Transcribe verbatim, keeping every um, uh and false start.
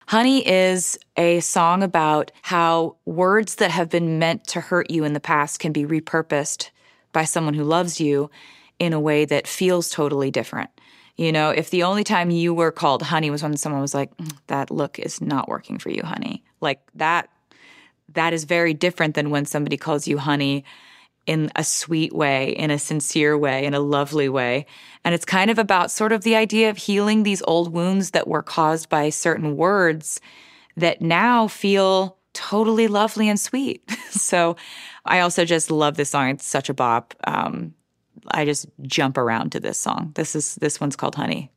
Honey is a song about how words that have been meant to hurt you in the past can be repurposed by someone who loves you in a way that feels totally different. You know, if the only time you were called honey was when someone was like, mm, that look is not working for you, honey. Like that, that is very different than when somebody calls you honey in a sweet way, in a sincere way, in a lovely way. And it's kind of about sort of the idea of healing these old wounds that were caused by certain words that now feel totally lovely and sweet. So I also just love this song. It's such a bop. Um, I just jump around to this song. This is this one's called Honey.